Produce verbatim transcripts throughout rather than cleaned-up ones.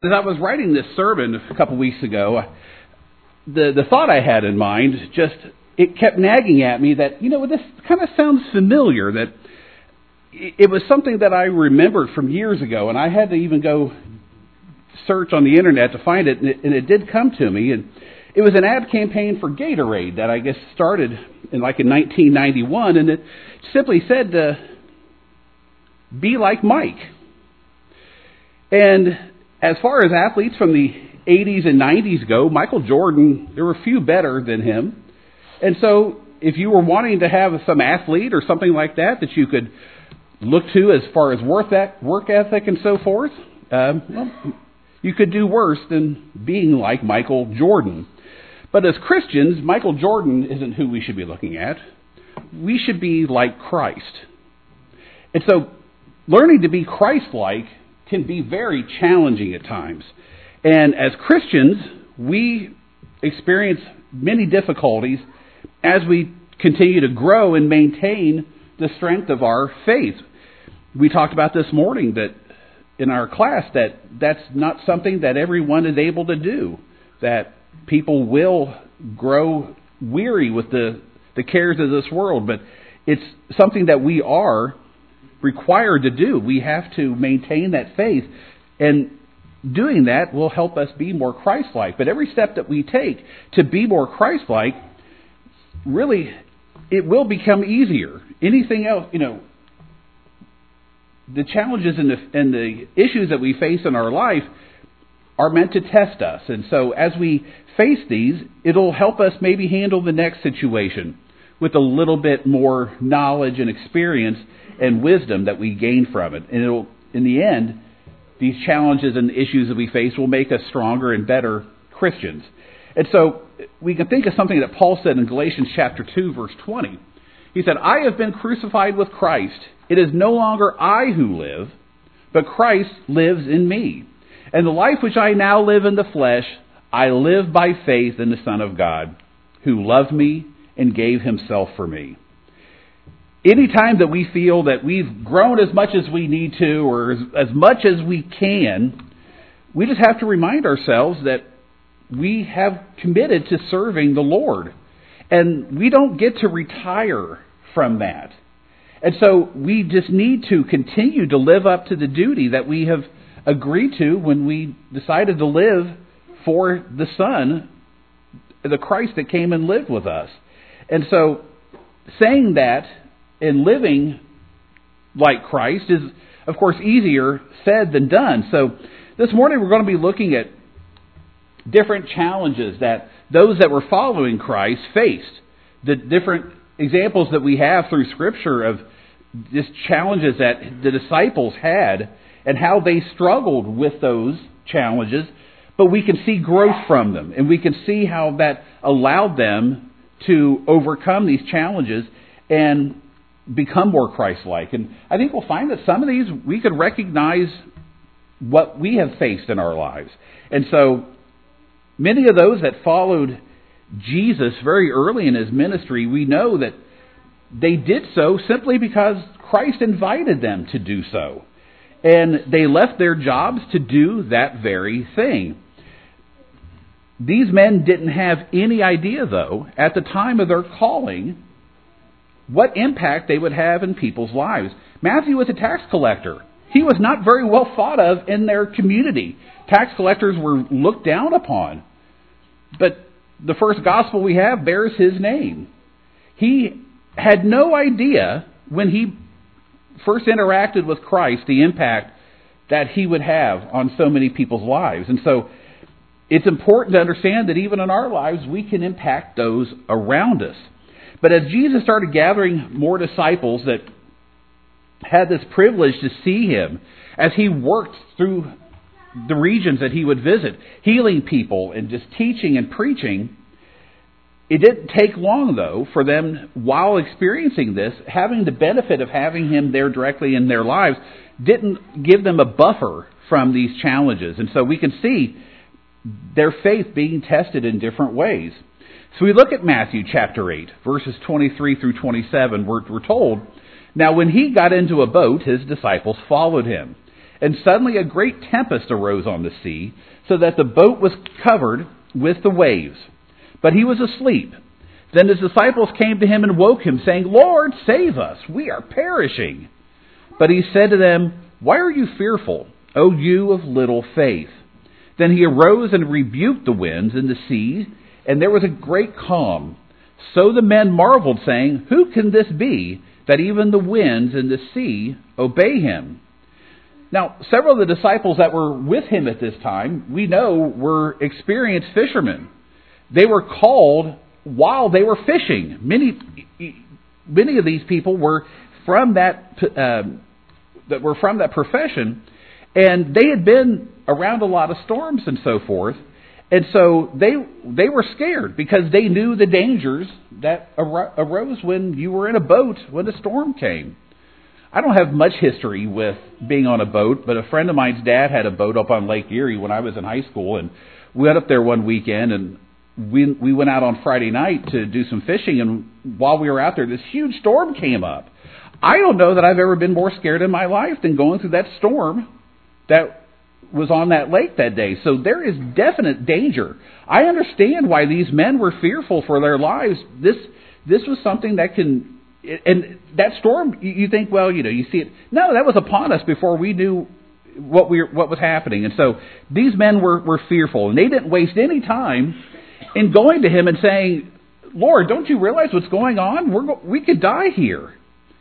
As I was writing this sermon a couple weeks ago, the the thought I had in mind just, it kept nagging at me that, you know, this kind of sounds familiar, that it was something that I remembered from years ago, and I had to even go search on the internet to find it, and it, and it did come to me. And it was an ad campaign for Gatorade that I guess started in like in nineteen ninety-one, and it simply said, uh, "Be like Mike." And as far as athletes from the eighties and nineties go, Michael Jordan, there were a few better than him. And so if you were wanting to have some athlete or something like that that you could look to as far as work ethic and so forth, um, well, you could do worse than being like Michael Jordan. But as Christians, Michael Jordan isn't who we should be looking at. We should be like Christ. And so learning to be Christ-like can be very challenging at times. And as Christians, we experience many difficulties as we continue to grow and maintain the strength of our faith. We talked about this morning that in our class that that's not something that everyone is able to do, that people will grow weary with the, the cares of this world, but it's something that we are required to do. We have to maintain that faith, and doing that will help us be more Christ-like. But every step that we take to be more Christ-like, really, it will become easier. Anything else, you know, the challenges and the, and the issues that we face in our life are meant to test us. And so as we face these, it'll help us maybe handle the next situation with a little bit more knowledge and experience and wisdom that we gain from it. And it'll, in the end, these challenges and issues that we face will make us stronger and better Christians. And so we can think of something that Paul said in Galatians chapter two, verse twenty. He said, "I have been crucified with Christ. It is no longer I who live, but Christ lives in me. And the life which I now live in the flesh, I live by faith in the Son of God, who loved me and gave himself for me." Anytime that we feel that we've grown as much as we need to, or as, as much as we can, we just have to remind ourselves that we have committed to serving the Lord. And we don't get to retire from that. And so we just need to continue to live up to the duty that we have agreed to when we decided to live for the Son, the Christ that came and lived with us. And so saying that and living like Christ is, of course, easier said than done. So this morning we're going to be looking at different challenges that those that were following Christ faced. The different examples that we have through Scripture of just challenges that the disciples had and how they struggled with those challenges. But we can see growth from them, and we can see how that allowed them to overcome these challenges and become more Christ-like. And I think we'll find that some of these we could recognize what we have faced in our lives. And so many of those that followed Jesus very early in his ministry, we know that they did so simply because Christ invited them to do so. And they left their jobs to do that very thing. These men didn't have any idea, though, at the time of their calling, what impact they would have in people's lives. Matthew was a tax collector. He was not very well thought of in their community. Tax collectors were looked down upon. But the first gospel we have bears his name. He had no idea when he first interacted with Christ the impact that he would have on so many people's lives. And so it's important to understand that even in our lives we can impact those around us. But as Jesus started gathering more disciples that had this privilege to see him as he worked through the regions that he would visit, healing people and just teaching and preaching, it didn't take long, though, for them, while experiencing this, having the benefit of having him there directly in their lives, didn't give them a buffer from these challenges. And so we can see their faith being tested in different ways. So we look at Matthew chapter eight, verses twenty-three through twenty-seven. We're, we're told, "Now when he got into a boat, his disciples followed him. And suddenly a great tempest arose on the sea, so that the boat was covered with the waves. But he was asleep. Then his disciples came to him and woke him, saying, Lord, save us, we are perishing. But he said to them, Why are you fearful, O you of little faith? Then he arose and rebuked the winds and the sea, and there was a great calm. So the men marveled, saying, Who can this be, that even the winds and the sea obey him? Now, several of the disciples that were with him at this time, we know, were experienced fishermen. They were called while they were fishing. Many, many of these people were from that uh, that were from that profession, and they had been around a lot of storms and so forth, and so they they were scared because they knew the dangers that arose when you were in a boat when a storm came. I don't have much history with being on a boat, but a friend of mine's dad had a boat up on Lake Erie when I was in high school, and we went up there one weekend, and we we went out on Friday night to do some fishing, and while we were out there, this huge storm came up. I don't know that I've ever been more scared in my life than going through that storm that was on that lake that day. So there is definite danger. I understand why these men were fearful for their lives. This this was something that can, and that storm, you think, well, you know, you see it. No, that was upon us before we knew what we what was happening. And so these men were, were fearful, and they didn't waste any time in going to him and saying, Lord, don't you realize what's going on? We're go- we could die here.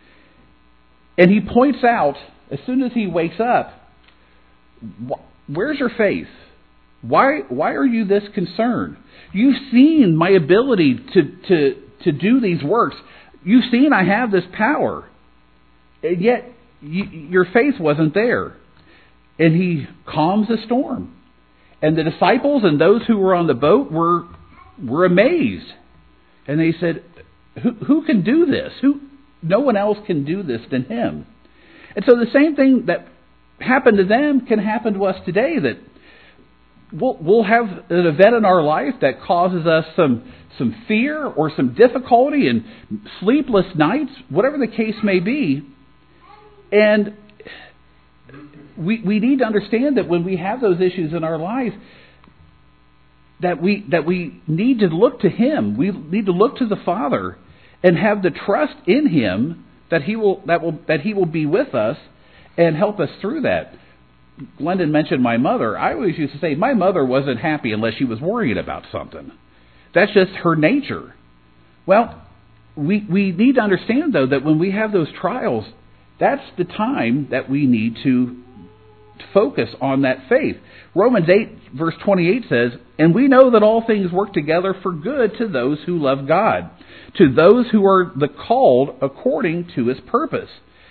And he points out, as soon as he wakes up, where's your faith? Why why are you this concerned? You've seen my ability to, to, to do these works. You've seen I have this power. And yet you, your faith wasn't there. And he calms the storm. And the disciples and those who were on the boat were were amazed. And they said, who, who can do this? Who? No one else can do this than him. And so the same thing that happened to them can happen to us today, that we'll, we'll have an event in our life that causes us some, some fear or some difficulty and sleepless nights, whatever the case may be. And we, we need to understand that when we have those issues in our life, that we, that we need to look to Him. We need to look to the Father and have the trust in Him that He will that will that He will be with us and help us through that. Glendon mentioned my mother. I always used to say my mother wasn't happy unless she was worried about something. That's just her nature. Well, we we need to understand though that when we have those trials, that's the time that we need to focus on that faith. Romans eight verse twenty-eight says, "And we know that all things work together for good to those who love God, to those who are the called according to His purpose."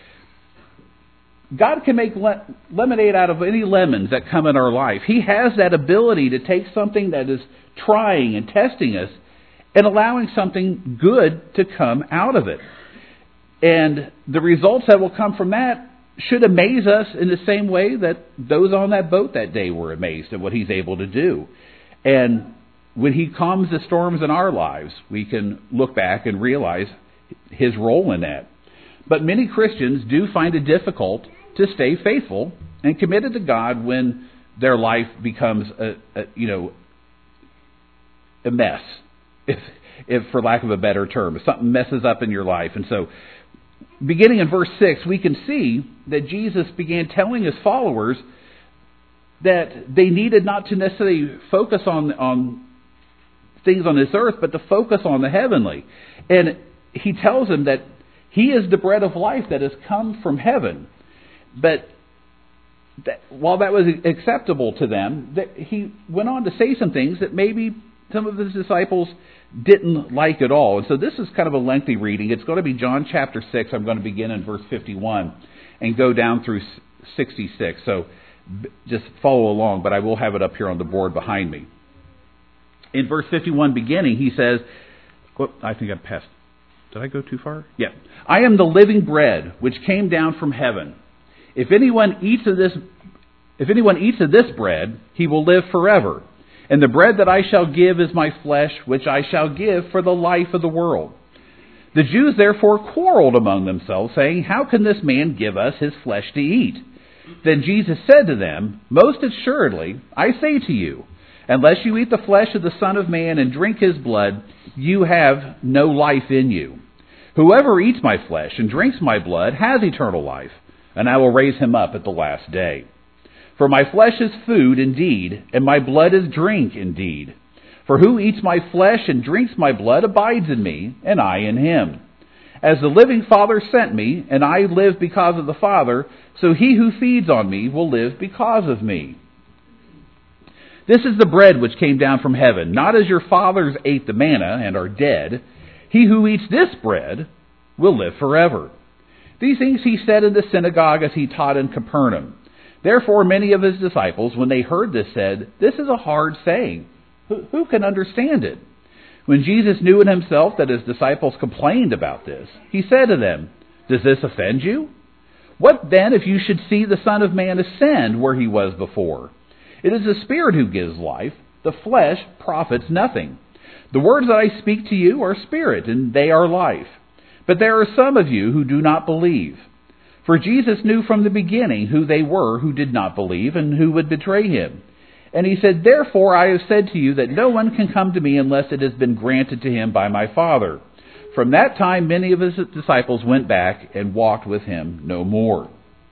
God can make le- lemonade out of any lemons that come in our life. He has that ability to take something that is trying and testing us and allowing something good to come out of it. And the results that will come from that should amaze us in the same way that those on that boat that day were amazed at what He's able to do. And when He calms the storms in our lives, we can look back and realize His role in that. But many Christians do find it difficult to stay faithful and committed to God when their life becomes a, a you know a mess, if if for lack of a better term, if something messes up in your life. And so, beginning in verse six, we can see that Jesus began telling His followers that they needed not to necessarily focus on on things on this earth, but to focus on the heavenly. And He tells them that He is the bread of life that has come from heaven. But that, while that was acceptable to them, that He went on to say some things that maybe some of His disciples didn't like at all. And so this is kind of a lengthy reading. It's going to be John chapter six. I'm going to begin in verse fifty-one and go down through sixty-six. So just follow along, but I will have it up here on the board behind me. In verse fifty-one beginning, He says, well, I think I passed. Did I go too far? Yeah. "I am the living bread which came down from heaven. If anyone eats of this, if anyone eats of this bread, he will live forever. And the bread that I shall give is my flesh, which I shall give for the life of the world." The Jews therefore quarreled among themselves, saying, "How can this man give us his flesh to eat?" Then Jesus said to them, Most assuredly, I say to you, unless you eat the flesh of the Son of Man and drink his blood, you have no life in you. Whoever eats my flesh and drinks my blood has eternal life, and I will raise him up at the last day. For my flesh is food indeed, and my blood is drink indeed. For who eats my flesh and drinks my blood abides in me, and I in him. As the living Father sent me, and I live because of the Father, so he who feeds on me will live because of me. This is the bread which came down from heaven, not as your fathers ate the manna and are dead. He who eats this bread will live forever. These things he said in the synagogue as he taught in Capernaum. Therefore many of his disciples, when they heard this, said, This is a hard saying. Who, who can understand it? When Jesus knew in himself that his disciples complained about this, he said to them, Does this offend you? What then if you should see the Son of Man ascend where he was before? It is the Spirit who gives life. The flesh profits nothing. The words that I speak to you are spirit, and they are life. But there are some of you who do not believe. For Jesus knew from the beginning who they were who did not believe and who would betray him. And he said, Therefore I have said to you that no one can come to me unless it has been granted to him by my Father. From that time many of his disciples went back and walked with him no more.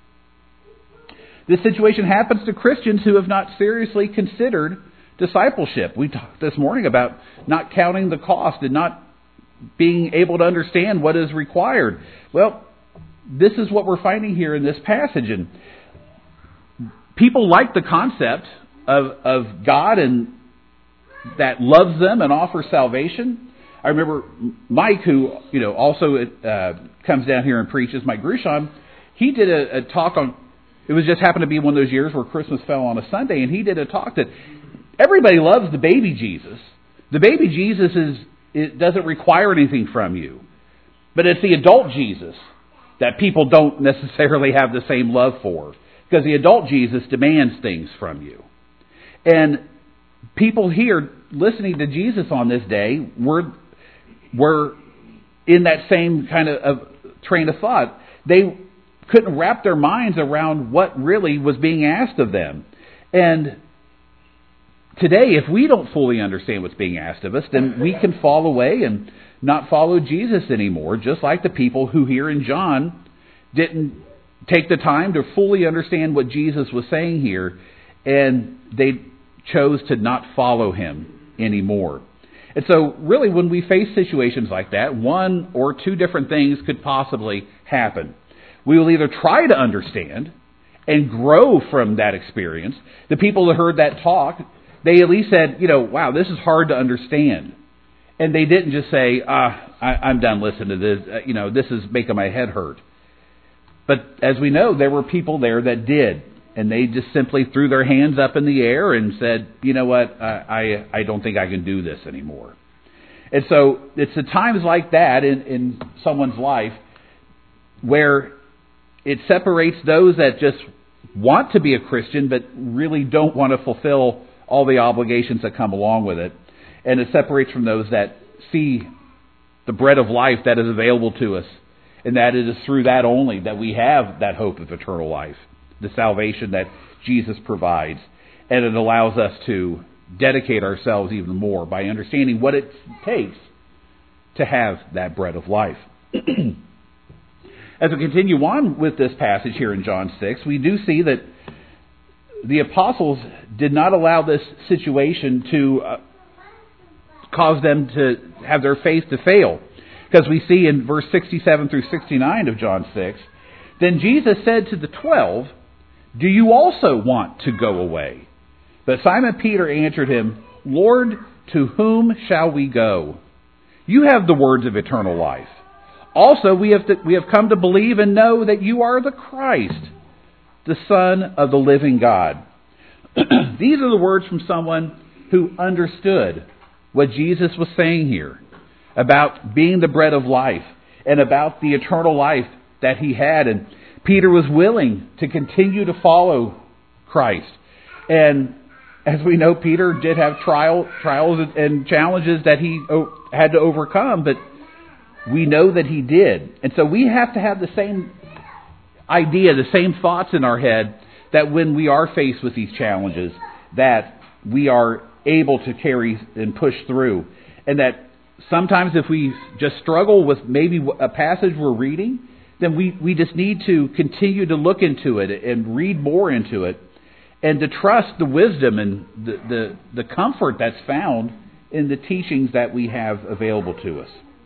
This situation happens to Christians who have not seriously considered discipleship. We talked this morning about not counting the cost and not being able to understand what is required. Well, this is what we're finding here in this passage. And people like the concept of, of God and that loves them and offers salvation. I remember Mike, who you know also uh, comes down here and preaches, Mike Grushon, he did a, a talk on, it was just happened to be one of those years where Christmas fell on a Sunday, and he did a talk that everybody loves the baby Jesus. The baby Jesus is it doesn't require anything from you. But it's the adult Jesus that people don't necessarily have the same love for, because the adult Jesus demands things from you. And people here listening to Jesus on this day were, were in that same kind of, of train of thought. They couldn't wrap their minds around what really was being asked of them. And today, if we don't fully understand what's being asked of us, then we can fall away and not follow Jesus anymore, just like the people who here in John didn't take the time to fully understand what Jesus was saying here, and they chose to not follow him anymore. And so really when we face situations like that, one or two different things could possibly happen. We will either try to understand and grow from that experience. The people that heard that talk, they at least said, you know, wow, this is hard to understand. And they didn't just say, ah, I, I'm done listening to this. Uh, you know, this is making my head hurt. But as we know, there were people there that did. And they just simply threw their hands up in the air and said, you know what, I, I, I don't think I can do this anymore. And so it's at times like that in, in someone's life where it separates those that just want to be a Christian but really don't want to fulfill all the obligations that come along with it. And it separates from those that see the bread of life that is available to us, and that it is through that only that we have that hope of eternal life, the salvation that Jesus provides. And it allows us to dedicate ourselves even more by understanding what it takes to have that bread of life. As we continue on with this passage here in John six, we do see that the apostles did not allow this situation to uh, cause them to have their faith to fail. Because we see in verse sixty-seven through sixty-nine of John six, then Jesus said to the twelve, do you also want to go away? But Simon Peter answered him, Lord, to whom shall we go? You have the words of eternal life. Also, we have to, we have come to believe and know that you are the Christ, the Son of the living God. These are the words from someone who understood what Jesus was saying here about being the bread of life and about the eternal life that he had. And Peter was willing to continue to follow Christ. And as we know, Peter did have trial, trials and challenges that he had to overcome, but we know that he did. And so we have to have the same idea, the same thoughts in our head, that when we are faced with these challenges, that we are able to carry and push through. And that sometimes if we just struggle with maybe a passage we're reading, then we, we just need to continue to look into it and read more into it, and to trust the wisdom and the, the, the comfort that's found in the teachings that we have available to us.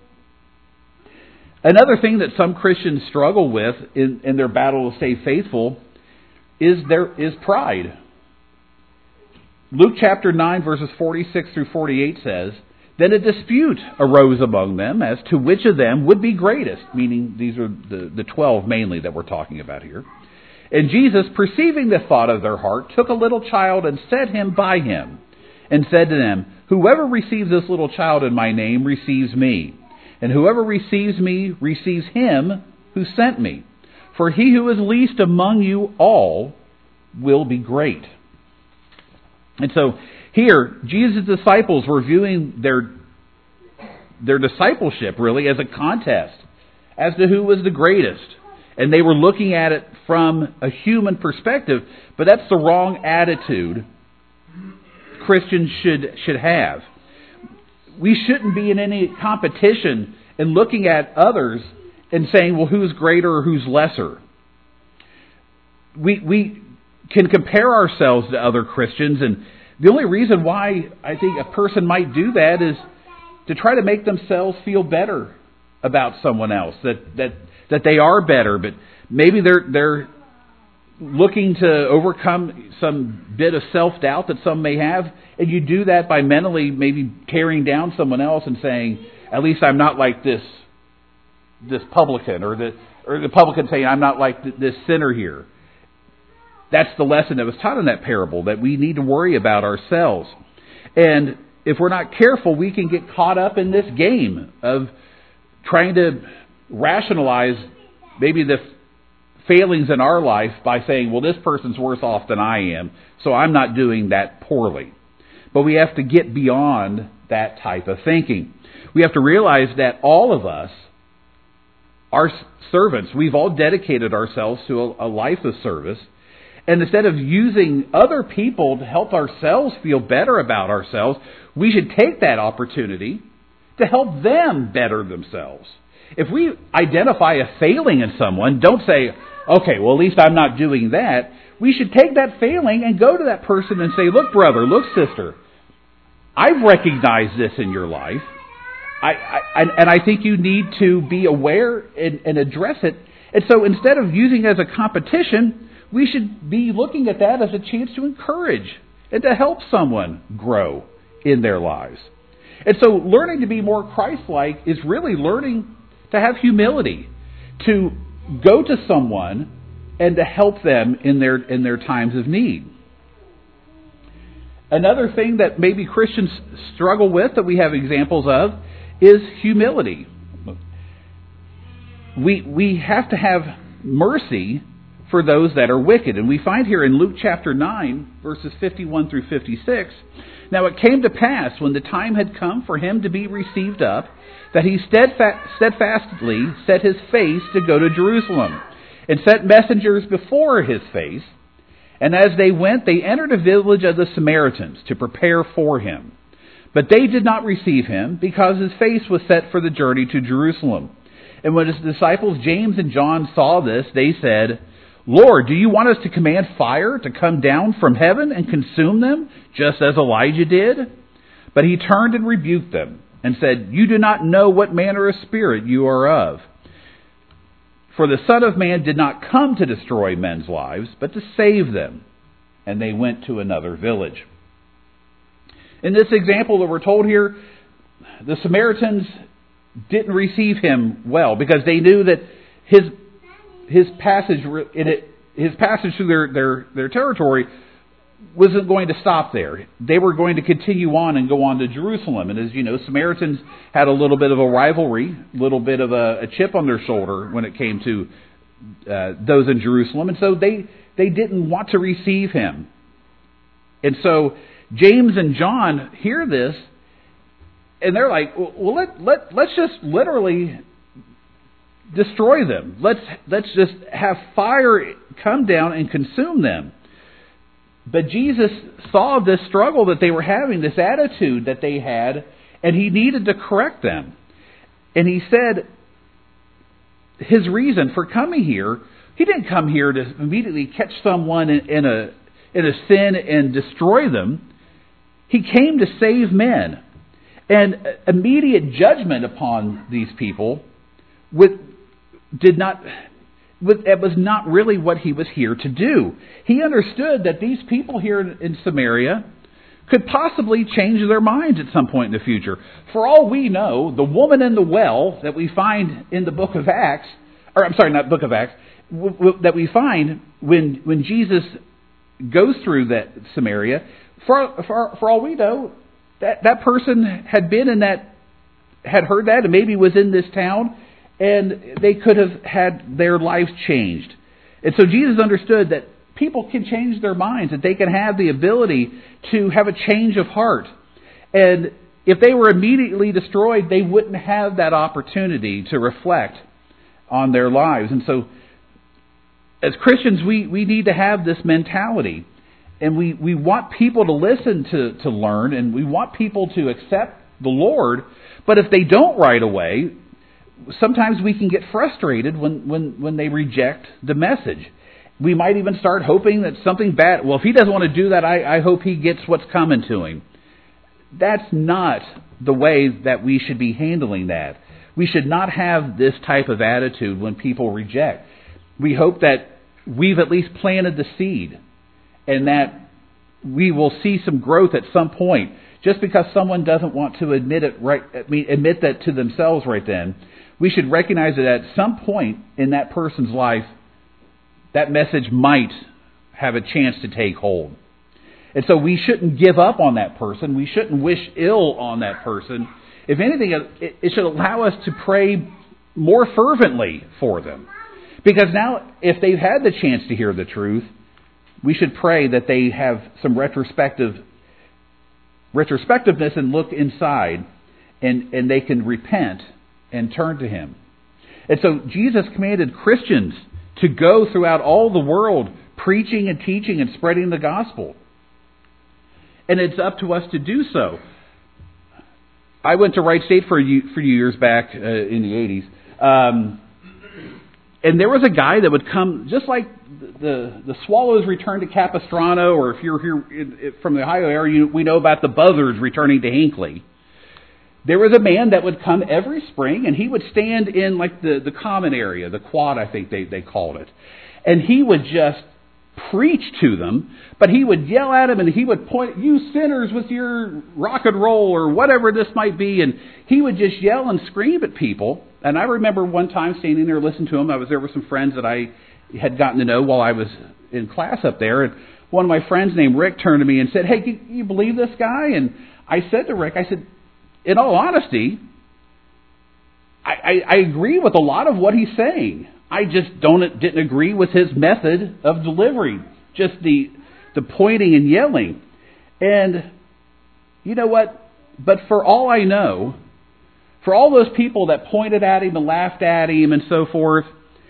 Another thing that some Christians struggle with in, in their battle to stay faithful is their is pride. Luke chapter nine, verses forty-six through forty-eight says, "Then a dispute arose among them as to which of them would be greatest," meaning these are the, the twelve mainly that we're talking about here. "And Jesus, perceiving the thought of their heart, took a little child and set him by him, and said to them, Whoever receives this little child in my name receives me, and whoever receives me receives him who sent me. For he who is least among you all will be great." And so here, Jesus' disciples were viewing their, their discipleship really as a contest as to who was the greatest. And they were looking at it from a human perspective, but that's the wrong attitude Christians should should have. We shouldn't be in any competition and looking at others and saying, well, who's greater or who's lesser. We we can compare ourselves to other Christians, and the only reason why I think a person might do that is to try to make themselves feel better about someone else, that that that they are better, but maybe they're they're looking to overcome some bit of self-doubt that some may have, and you do that by mentally maybe tearing down someone else and saying, at least I'm not like this this publican, or the or the publican saying, I'm not like this sinner here. That's the lesson that was taught in that parable, that we need to worry about ourselves. And if we're not careful, we can get caught up in this game of trying to rationalize maybe the failings in our life by saying, well, this person's worse off than I am, so I'm not doing that poorly. But we have to get beyond that type of thinking. We have to realize that all of us are servants. We've all dedicated ourselves to a, a life of service. And instead of using other people to help ourselves feel better about ourselves, we should take that opportunity to help them better themselves. If we identify a failing in someone, don't say, okay, well, at least I'm not doing that. We should take that failing and go to that person and say, look, brother, look, sister, I've recognized this in your life. I, I, and I think you need to be aware and, and address it. And so instead of using it as a competition, we should be looking at that as a chance to encourage and to help someone grow in their lives. And so learning to be more Christ-like is really learning to have humility, to go to someone and to help them in their in their times of need. Another thing that maybe Christians struggle with, that we have examples of, is humility. We we have to have mercy for those that are wicked. And we find here in Luke chapter nine, verses fifty-one through fifty-six, "Now it came to pass, when the time had come for him to be received up, that he steadfast, steadfastly set his face to go to Jerusalem, and sent messengers before his face. And as they went, they entered a village of the Samaritans to prepare for him. But they did not receive him, because his face was set for the journey to Jerusalem. And when his disciples James and John saw this, they said, 'Lord, do you want us to command fire to come down from heaven and consume them, just as Elijah did?' But he turned and rebuked them, and said, 'You do not know what manner of spirit you are of. For the Son of Man did not come to destroy men's lives, but to save them.' And they went to another village." In this example that we're told here, the Samaritans didn't receive him well, because they knew that his his passage in it, his passage through their, their, their territory wasn't going to stop there. They were going to continue on and go on to Jerusalem. And as you know, Samaritans had a little bit of a rivalry, a little bit of a, a chip on their shoulder when it came to uh, those in Jerusalem. And so they, they didn't want to receive him. And so James and John hear this, and they're like, well, let, let, let's just literally destroy them. Let's let's just have fire come down and consume them. But Jesus saw this struggle that they were having, this attitude that they had, and he needed to correct them. And he said his reason for coming here, he didn't come here to immediately catch someone in, in a in a sin and destroy them. He came to save men. And immediate judgment upon these people with, did not, with, it was not really what he was here to do. He understood that these people here in, in Samaria could possibly change their minds at some point in the future. For all we know, the woman in the well that we find in the book of Acts, or I'm sorry, not book of Acts, w- w- that we find when when Jesus goes through that Samaria, for for, for all we know, that, that person had been in that, had heard that, and maybe was in this town, and they could have had their lives changed. And so Jesus understood that people can change their minds, that they can have the ability to have a change of heart. And if they were immediately destroyed, they wouldn't have that opportunity to reflect on their lives. And so, as Christians, we, we need to have this mentality. And we, we want people to listen to, to learn, and we want people to accept the Lord. But if they don't right away, sometimes we can get frustrated when, when, when they reject the message. We might even start hoping that something bad, well, if he doesn't want to do that, I, I hope he gets what's coming to him. That's not the way that we should be handling that. We should not have this type of attitude when people reject. We hope that we've at least planted the seed and that we will see some growth at some point. Just because someone doesn't want to admit it right, I mean, admit that to themselves right then, we should recognize that at some point in that person's life, that message might have a chance to take hold. And so we shouldn't give up on that person. We shouldn't wish ill on that person. If anything, it should allow us to pray more fervently for them. Because now, if they've had the chance to hear the truth, we should pray that they have some retrospective retrospectiveness and look inside, and, and they can repent and turn to Him. And so Jesus commanded Christians to go throughout all the world preaching and teaching and spreading the gospel. And it's up to us to do so. I went to Wright State for a few years back uh, in the eighties. Um, and there was a guy that would come, just like the the Swallows return to Capistrano, or if you're here in, in, from the Ohio area, you, we know about the Buzzards returning to Hinckley. There was a man that would come every spring, and he would stand in like the, the common area, the quad, I think they, they called it. And he would just preach to them, but he would yell at them, and he would point, you sinners with your rock and roll, or whatever this might be, and he would just yell and scream at people. And I remember one time standing there listening to him. I was there with some friends that I had gotten to know while I was in class up there, and one of my friends named Rick turned to me and said, hey, can you believe this guy? And I said to Rick, I said, in all honesty, I, I, I agree with a lot of what he's saying. I just don't didn't agree with his method of delivery, just the the pointing and yelling. And you know what? But for all I know, for all those people that pointed at him and laughed at him and so forth,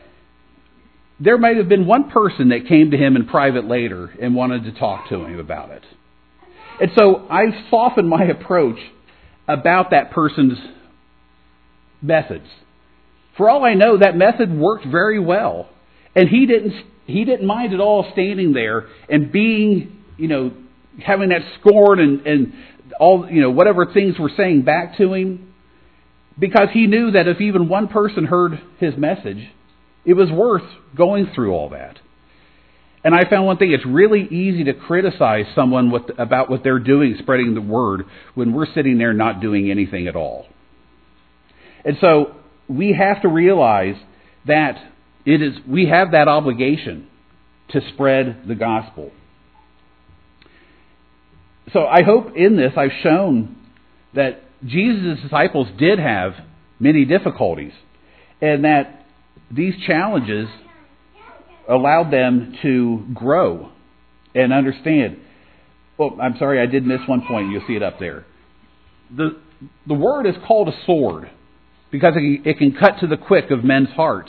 there might have been one person that came to him in private later and wanted to talk to him about it. And so I've softened my approach about that person's methods. For all I know, that method worked very well. And he didn't he didn't mind at all standing there and being, you know, having that scorn and, and all, you know, whatever things were saying back to him. Because he knew that if even one person heard his message, it was worth going through all that. And I found one thing, it's really easy to criticize someone with, about what they're doing, spreading the word, when we're sitting there not doing anything at all. And so we have to realize that it is we have that obligation to spread the gospel. So I hope in this I've shown that Jesus' disciples did have many difficulties, and that these challenges allowed them to grow and understand. Well, I'm sorry, I did miss one point. You'll see it up there. The the word is called a sword because it can cut to the quick of men's hearts.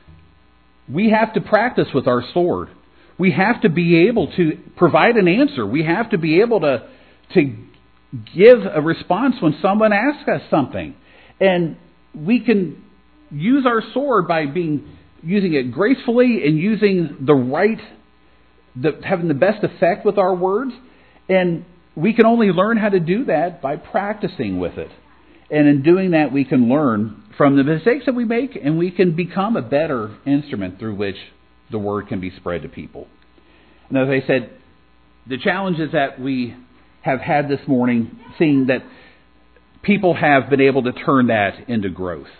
We have to practice with our sword. We have to be able to provide an answer. We have to be able to, to give a response when someone asks us something. And we can use our sword by being using it gracefully and using the right, the, having the best effect with our words. And we can only learn how to do that by practicing with it. And in doing that, we can learn from the mistakes that we make, and we can become a better instrument through which the word can be spread to people. And as I said, the challenges that we have had this morning, seeing that people have been able to turn that into growth.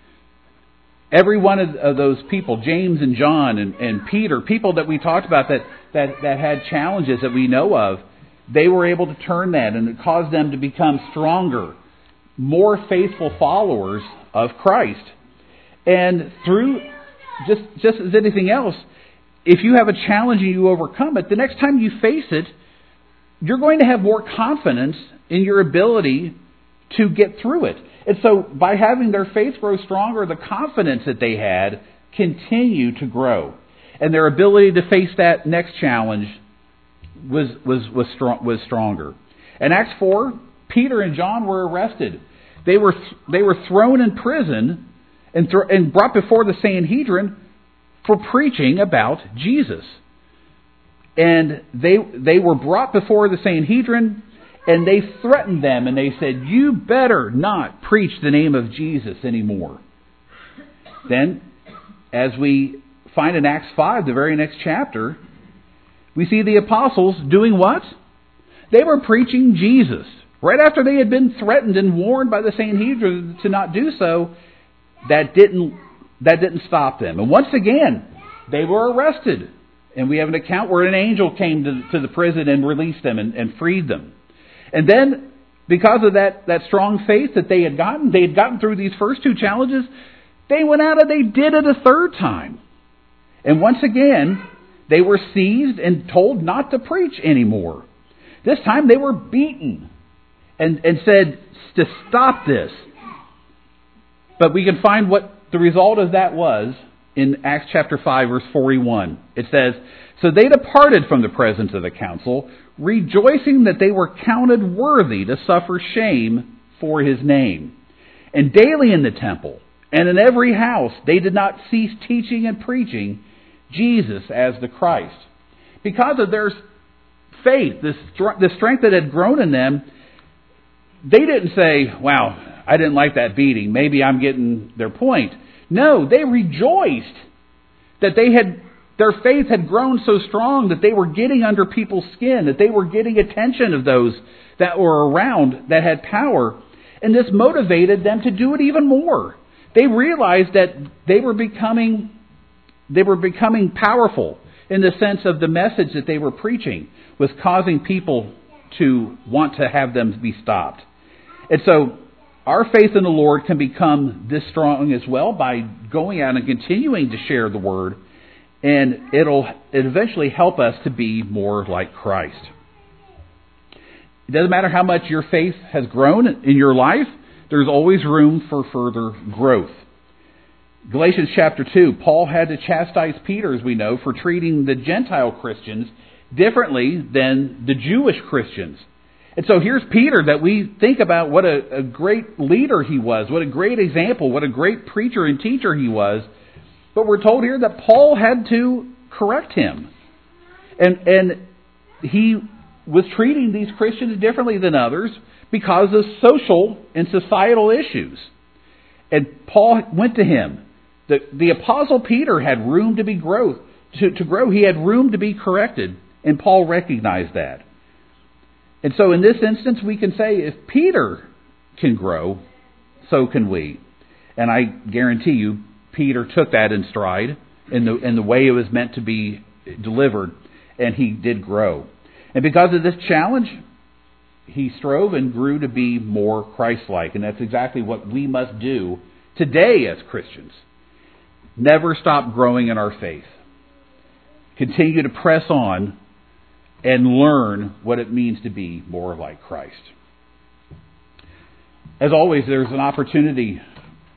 Every one of, of those people, James and John and, and Peter, people that we talked about that, that, that had challenges that we know of, they were able to turn that, and it caused them to become stronger, more faithful followers of Christ. And through, just, just as anything else, if you have a challenge and you overcome it, the next time you face it, you're going to have more confidence in your ability to get through it. And so by having their faith grow stronger, the confidence that they had continued to grow. And their ability to face that next challenge was was was strong, was stronger. In Acts four, Peter and John were arrested. They were they were thrown in prison and th- and brought before the Sanhedrin for preaching about Jesus. And they they were brought before the Sanhedrin, and they threatened them, and they said, "You better not preach the name of Jesus anymore." Then, as we find in Acts five, the very next chapter, we see the apostles doing what? They were preaching Jesus. Right after they had been threatened and warned by the Sanhedrin to not do so, that didn't that didn't stop them. And once again, they were arrested. And we have an account where an angel came to, to the prison and released them and, and freed them. And then, because of that, that strong faith that they had gotten, they had gotten through these first two challenges, they went out and they did it a third time. And once again, they were seized and told not to preach anymore. This time they were beaten and, and said to stop this. But we can find what the result of that was in Acts chapter five, verse forty-one. It says, "So they departed from the presence of the council, rejoicing that they were counted worthy to suffer shame for his name. And daily in the temple and in every house they did not cease teaching and preaching Jesus as the Christ." Because of their faith, the strength that had grown in them, they didn't say, "Wow, I didn't like that beating. Maybe I'm getting their point." No, they rejoiced that they had their faith had grown so strong that they were getting under people's skin, that they were getting attention of those that were around that had power. And this motivated them to do it even more. They realized that they were becoming they were becoming powerful in the sense of the message that they were preaching was causing people to want to have them be stopped. And so our faith in the Lord can become this strong as well by going out and continuing to share the Word, and it'll eventually help us to be more like Christ. It doesn't matter how much your faith has grown in your life, there's always room for further growth. Galatians chapter two, Paul had to chastise Peter, as we know, for treating the Gentile Christians differently than the Jewish Christians. And so here's Peter that we think about what a, a great leader he was, what a great example, what a great preacher and teacher he was. But we're told here that Paul had to correct him. And, and he was treating these Christians differently than others because of social and societal issues. And Paul went to him. The, the Apostle Peter had room to be growth, to, to grow. He had room to be corrected. And Paul recognized that. And so in this instance, we can say if Peter can grow, so can we. And I guarantee you, Peter took that in stride in the in the way it was meant to be delivered, and he did grow. And because of this challenge, he strove and grew to be more Christ-like. And that's exactly what we must do today as Christians. Never stop growing in our faith. Continue to press on and learn what it means to be more like Christ. As always, there's an opportunity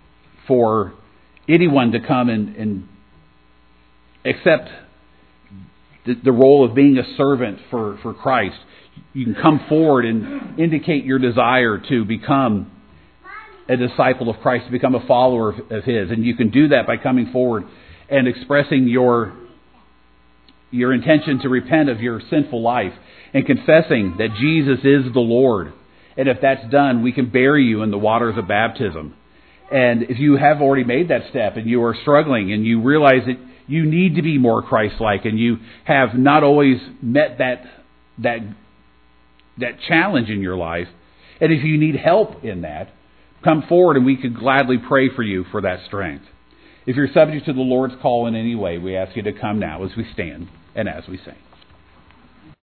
for anyone to come and, and accept the, the role of being a servant for, for Christ. You can come forward and indicate your desire to become a disciple of Christ, to become a follower of, of His. And you can do that by coming forward and expressing your, your intention to repent of your sinful life and confessing that Jesus is the Lord. And if that's done, we can bury you in the waters of baptism. And if you have already made that step and you are struggling and you realize that you need to be more Christ-like and you have not always met that that that challenge in your life, and if you need help in that, come forward and we could gladly pray for you for that strength. If you're subject to the Lord's call in any way, we ask you to come now as we stand and as we sing.